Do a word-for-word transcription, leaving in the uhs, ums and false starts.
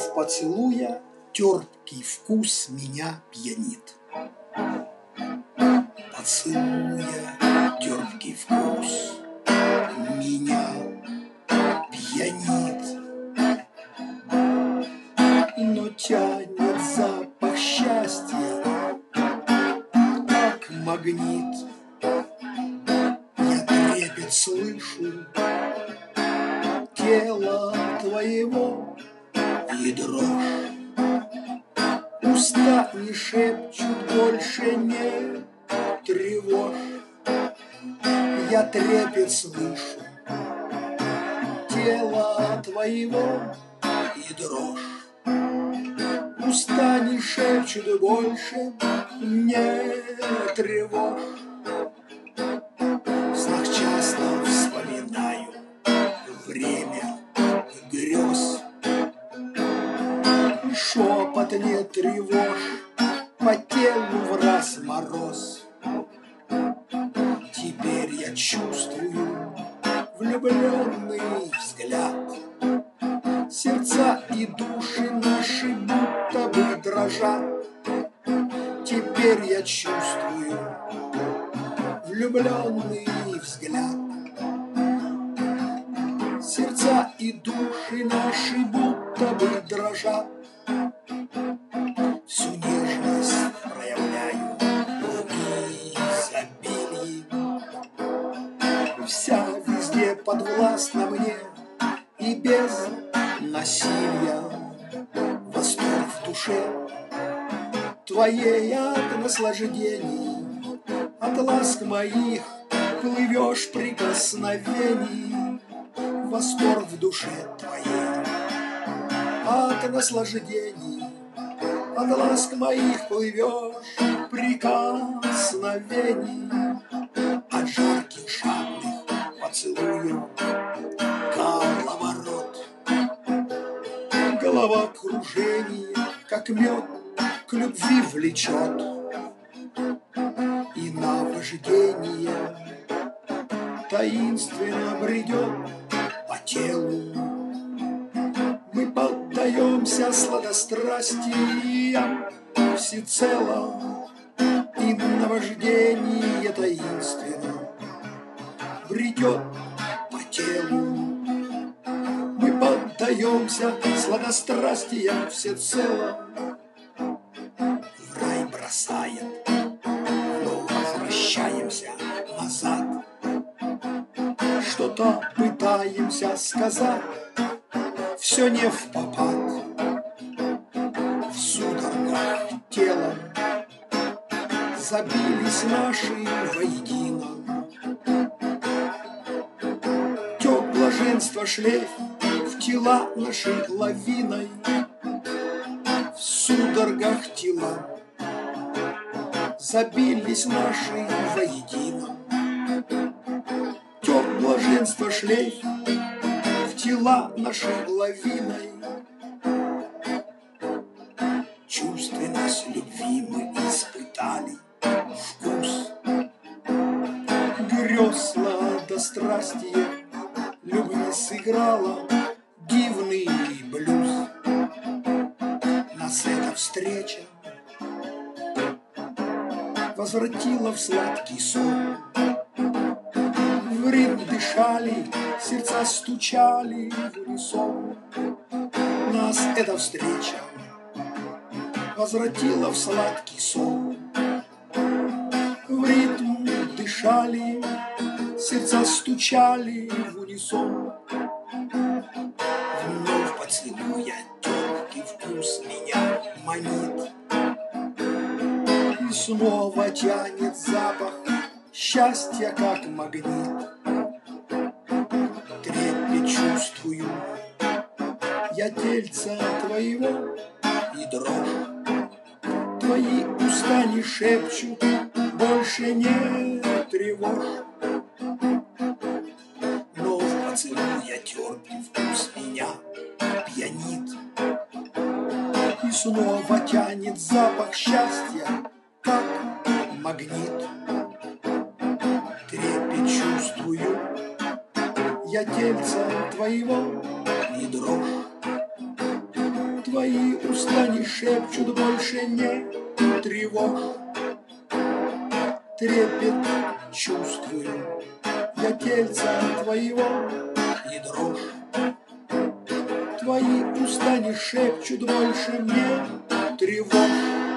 в поцелуя терпкий вкус меня пьянит. Поцелуя терпкий вкус меня пьянит, но тянет запах счастья, как магнит. Я трепет слышу тела твоего и дрожь. Уста не шепчут, больше не тревожь. Я трепет слышу тела твоего и дрожь. Уста не шепчут, больше не тревожь. В снах часто вспоминаю время грез. Шепот не тревожь, по телу враз мороз. Теперь я чувствую влюбленный взгляд. Сердца и души наши будто бы дрожат. Теперь я чувствую влюбленный взгляд. Сердца и души наши будто бы дрожат. Всю нежность проявляю в изобилии. Вся везде подвластна мне и без насилия. Восторг в душе твоей от наслаждений, от ласк моих плывешь прикосновений. Восторг в душе твоей от наслаждений, от ласк моих плывешь прикосновений. От жарких жадных поцелуев коловорот, головокружение, как мед, к любви влечет. И наваждение таинственно бредет по телу. Мы поддаемся сладострастиям всецело, и наваждение таинственно бредет по телу. Мы поддаемся сладострастиям всецело. В рай бросает, но возвращаемся назад. Что-то пытаемся сказать, все не впопад. В судорогах тела забились наши воедино. Тек блаженство шлейф в тела нашей лавиной. В судорогах тела забились наши воедино. Тек блаженство шлейф в тела нашей лавиной. Чувственность любви мы испытали, вкус грез сладострастие любви сыграла дивный блюз. Нас эта встреча возвратила в сладкий сон. В ритм дышали, сердца стучали в унисон. Нас эта встреча возвратила в сладкий сон. В ритм дышали, сердца стучали в унисон. Вновь поцелуя терпкий вкус меня манит. И снова тянет запах счастья, как магнит. Трепет чувствую я тельца твоего и дрожь. Твои уста не шепчут, больше не тревожь. Но в поцелуя терпкий вкус меня пьянит. И снова тянет запах счастья, как магнит. Трепет чувствую я тельца твоего и дрожь. Твои уста не шепчут больше не тревожь. Трепет чувствую я тельца твоего и дрожь. Твои уста не шепчут больше мне тревожь.